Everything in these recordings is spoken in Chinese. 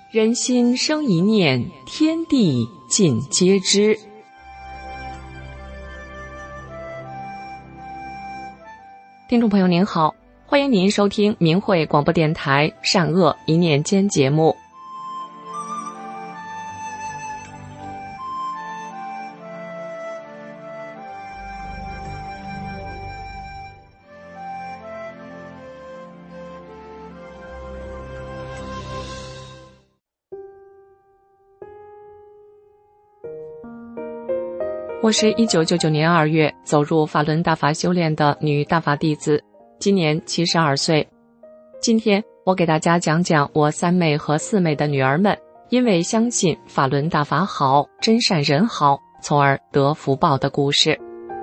人心生一念，天地尽皆知。听众朋友您好，欢迎您收听明慧广播电台善恶一念间节目。我是1999年2月走入法轮大法修炼的女大法弟子，今年72岁。今天我给大家讲讲我三妹和四妹的女儿们因为相信法轮大法好，真善人好，从而得福报的故事。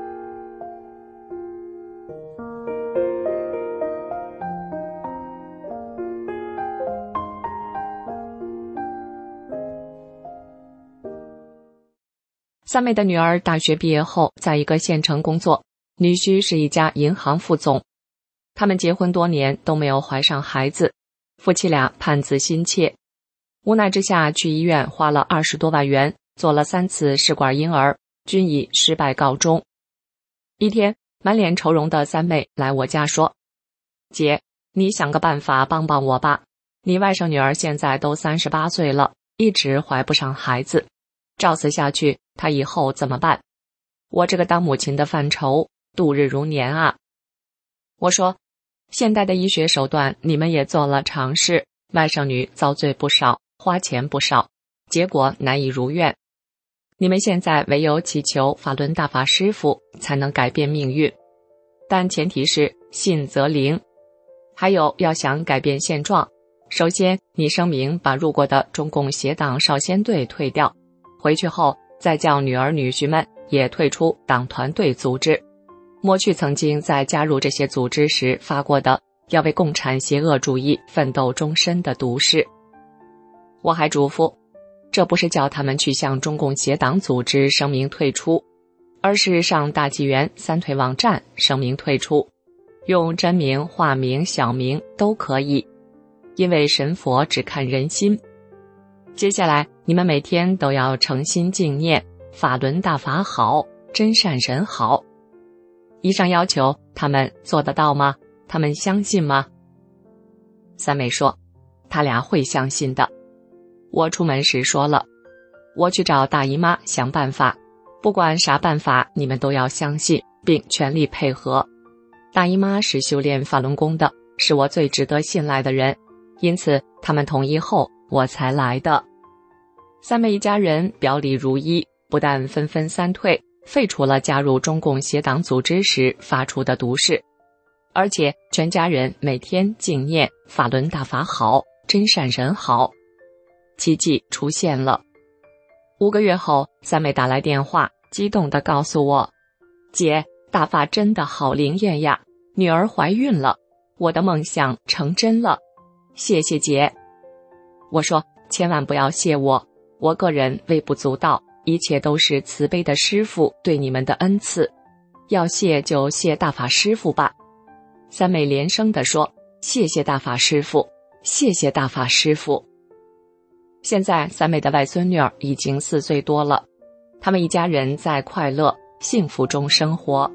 三妹的女儿大学毕业后在一个县城工作，女婿是一家银行副总。他们结婚多年都没有怀上孩子，夫妻俩盼子心切，无奈之下去医院花了20多万元做了3次试管婴儿，均以失败告终。一天，满脸愁容的三妹来我家说：姐，你想个办法帮帮我吧，你外甥女儿现在都38岁了，一直怀不上孩子，照此下去她以后怎么办？我这个当母亲的犯愁，度日如年啊。我说，现代的医学手段你们也做了尝试，外甥女遭罪不少，花钱不少，结果难以如愿。你们现在唯有祈求法轮大法师父才能改变命运，但前提是信则灵。还有要想改变现状，首先你声明把入过的中共邪党少先队退掉，回去后再叫女儿女婿们也退出党团队组织，抹去曾经在加入这些组织时发过的要为共产邪恶主义奋斗终身的毒誓。我还嘱咐，这不是叫他们去向中共邪党组织声明退出，而是上大纪元三腿网站声明退出，用真名、化名、小名都可以，因为神佛只看人心。接下来你们每天都要诚心敬念法轮大法好，真善人好。以上要求他们做得到吗？他们相信吗？三妹说，他俩会相信的。我出门时说了，我去找大姨妈想办法，不管啥办法你们都要相信并全力配合。大姨妈是修炼法轮功的，是我最值得信赖的人，因此他们同意后我才来的。三妹一家人表里如一，不但纷纷三退，废除了加入中共邪党组织时发出的毒誓，而且全家人每天敬念法轮大法好，真善人好。奇迹出现了。5个月后，三妹打来电话，激动地告诉我，姐，大法真的好灵验呀，女儿怀孕了，我的梦想成真了，谢谢姐。我说，千万不要谢我个人微不足道，一切都是慈悲的师父对你们的恩赐，要谢就谢大法师父吧。三妹连声地说，谢谢大法师父，谢谢大法师父。现在三妹的外孙女儿已经4岁多了，他们一家人在快乐幸福中生活。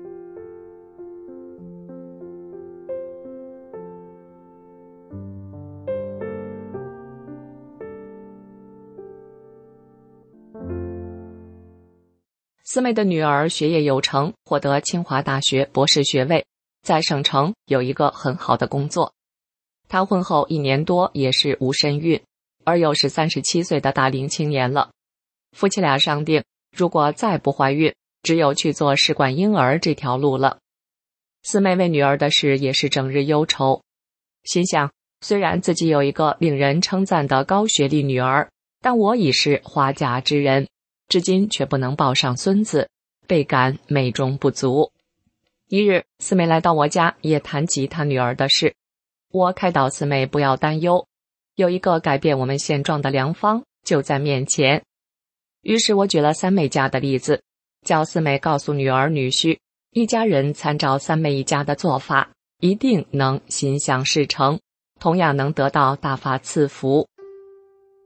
四妹的女儿学业有成，获得清华大学博士学位，在省城有一个很好的工作。她婚后1年多也是无身孕，而又是37岁的大龄青年了。夫妻俩商定，如果再不怀孕，只有去做试管婴儿这条路了。四妹为女儿的事也是整日忧愁，心想，虽然自己有一个令人称赞的高学历女儿，但我已是花甲之人，至今却不能抱上孙子，倍感美中不足。一日，四妹来到我家，也谈及她女儿的事。我开导四妹不要担忧，有一个改变我们现状的良方就在面前。于是我举了三妹家的例子，叫四妹告诉女儿女婿，一家人参照三妹一家的做法，一定能心想事成，同样能得到大法赐福。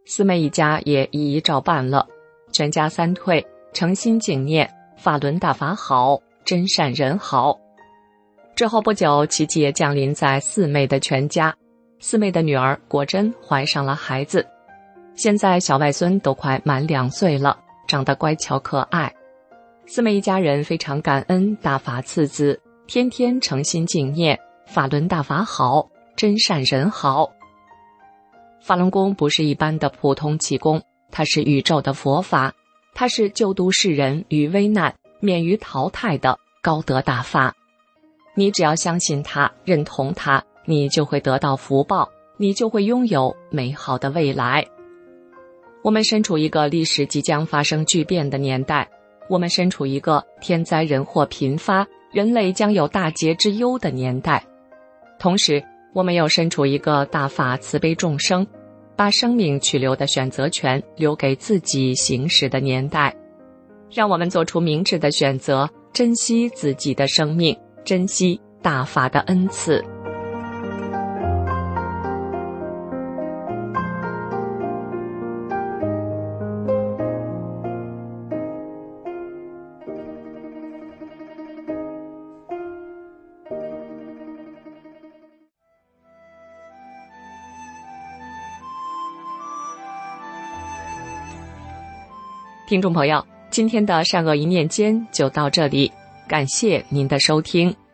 四妹一家也一一照办了，全家三退，诚心敬念，法轮大法好，真善人好。之后不久，奇迹也降临在四妹的全家。四妹的女儿果真怀上了孩子，现在小外孙都快满2岁了，长得乖巧可爱。四妹一家人非常感恩大法赐子，天天诚心敬念，法轮大法好，真善人好。法轮功不是一般的普通气功，它是宇宙的佛法，它是救度世人于危难、免于淘汰的高德大法。你只要相信它，认同它，你就会得到福报，你就会拥有美好的未来。我们身处一个历史即将发生巨变的年代，我们身处一个天灾人祸频发，人类将有大劫之忧的年代。同时，我们又身处一个大法慈悲众生，把生命去留的选择权留给自己行使的年代。让我们做出明智的选择，珍惜自己的生命，珍惜大法的恩赐。听众朋友，今天的善恶一念间就到这里，感谢您的收听。